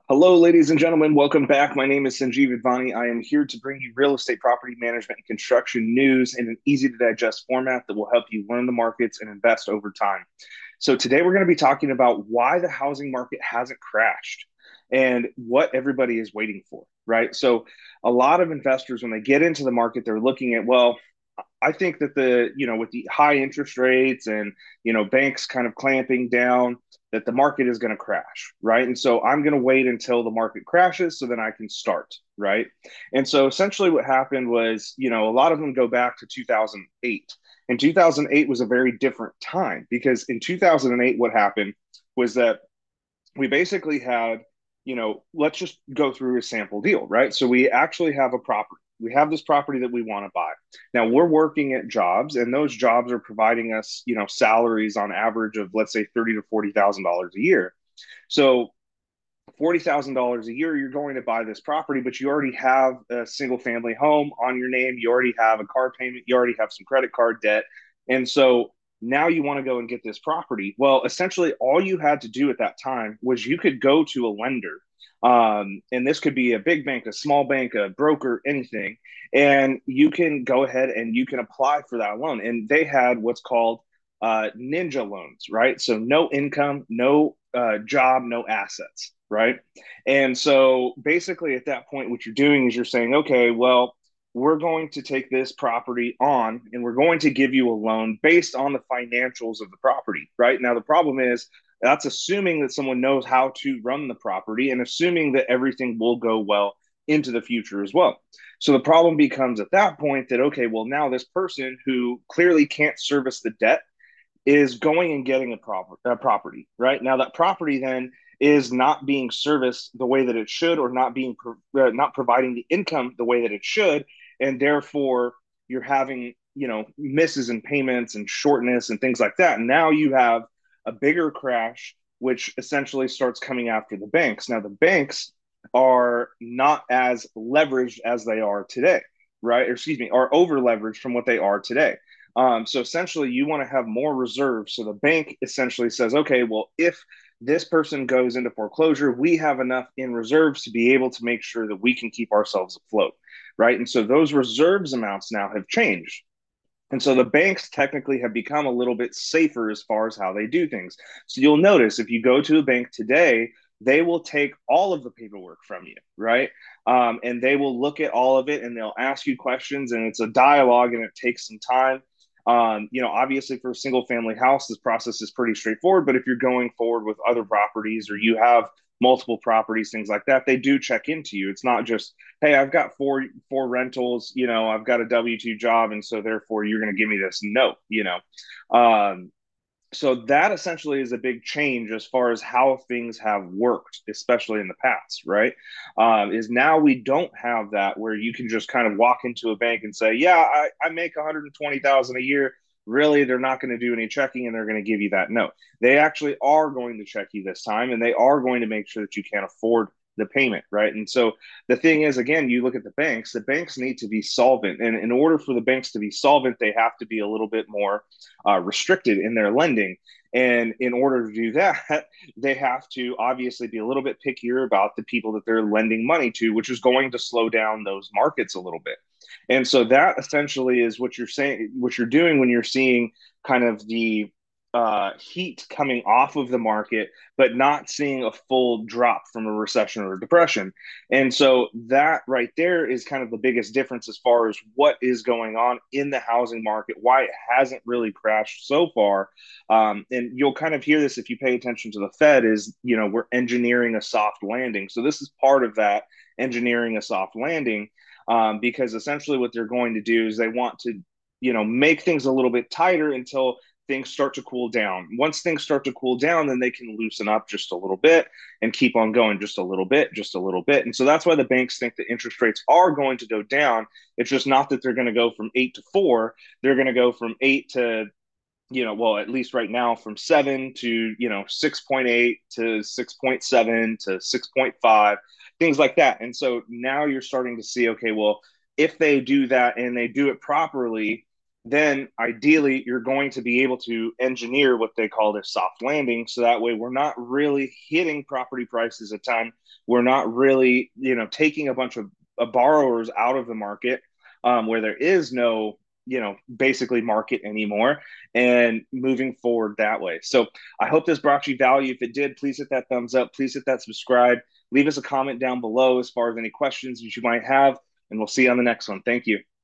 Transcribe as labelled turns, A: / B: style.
A: Hello, ladies and gentlemen. Welcome back. My name is Sanjeev Advani. I am here to bring you real estate, property management, and construction news in an easy to digest format that will help you learn the markets and invest over time. So, today we're going to be talking about why the housing market hasn't crashed and what everybody is waiting for, right? So, a lot of investors, when they get into the market, they're looking at, well, I think that with the high interest rates and, banks kind of clamping down, that the market is going to crash, right? And so I'm going to wait until the market crashes so then I can start, right? And so essentially what happened was, a lot of them go back to 2008. And 2008 was a very different time because in 2008, what happened was that we basically had, let's just go through a sample deal, right? So we actually have a property. We have this property that we want to buy. Now we're working at jobs, and those jobs are providing us, salaries on average of let's say $30,000 to $40,000 a year. So $40,000 a year, you're going to buy this property, but you already have a single family home on your name. You already have a car payment. You already have some credit card debt. And so now you want to go and get this property. Well, essentially, all you had to do at that time was you could go to a lender. And this could be a big bank, a small bank, a broker, anything. And you can go ahead and you can apply for that loan. And they had what's called ninja loans, right? So no income, no job, no assets, right? And so basically at that point, what you're doing is you're saying, okay, well, we're going to take this property on and we're going to give you a loan based on the financials of the property, right? Now, the problem is that's assuming that someone knows how to run the property and assuming that everything will go well into the future as well. So the problem becomes at that point that, okay, well, now this person who clearly can't service the debt is going and getting a property, right? Now that property then is not being serviced the way that it should, or not providing the income the way that it should, and therefore you're having misses in payments and shortness and things like that. And now you have a bigger crash, which essentially starts coming after the banks. Now the banks are not as leveraged as they are today, right? Or excuse me, are over leveraged from what they are today. So essentially, you want to have more reserves. So the bank essentially says, okay, well, if this person goes into foreclosure, we have enough in reserves to be able to make sure that we can keep ourselves afloat, right? And so those reserves amounts now have changed. And so the banks technically have become a little bit safer as far as how they do things. So you'll notice if you go to a bank today, they will take all of the paperwork from you, right? And they will look at all of it and they'll ask you questions, and it's a dialogue and it takes some time. Obviously for a single family house, this process is pretty straightforward. But if you're going forward with other properties or you have multiple properties, things like that, they do check into you. It's not just, hey, I've got four rentals, I've got a W-2 job, and so therefore you're going to give me this. No, so that essentially is a big change as far as how things have worked, especially in the past, right? Is now we don't have that where you can just kind of walk into a bank and say, yeah, I make 120,000 a year. Really, they're not going to do any checking and they're going to give you that. No, they actually are going to check you this time and they are going to make sure that you can afford the payment, right? And so the thing is, again, you look at the banks need to be solvent. And in order for the banks to be solvent, they have to be a little bit more restricted in their lending. And in order to do that, they have to obviously be a little bit pickier about the people that they're lending money to, which is going to slow down those markets a little bit. And so that essentially is what you're saying, what you're doing when you're seeing kind of the heat coming off of the market, but not seeing a full drop from a recession or a depression. And so that right there is kind of the biggest difference as far as what is going on in the housing market, why it hasn't really crashed so far. And you'll kind of hear this if you pay attention to the Fed is, we're engineering a soft landing. So this is part of that engineering a soft landing because essentially what they're going to do is they want to, make things a little bit tighter until things start to cool down. Once things start to cool down, then they can loosen up just a little bit and keep on going just a little bit, just a little bit. And so that's why the banks think that interest rates are going to go down. It's just not that they're going to go from 8 to 4. They're going to go from 8 to, well, at least right now from 7 to, 6.8 to 6.7 to 6.5, things like that. And so now you're starting to see, okay, well, if they do that and they do it properly, then ideally you're going to be able to engineer what they call their soft landing. So that way we're not really hitting property prices a ton. We're not really, taking a bunch of borrowers out of the market where there is no, basically market anymore, and moving forward that way. So I hope this brought you value. If it did, please hit that thumbs up. Please hit that subscribe. Leave us a comment down below as far as any questions that you might have, and we'll see you on the next one. Thank you.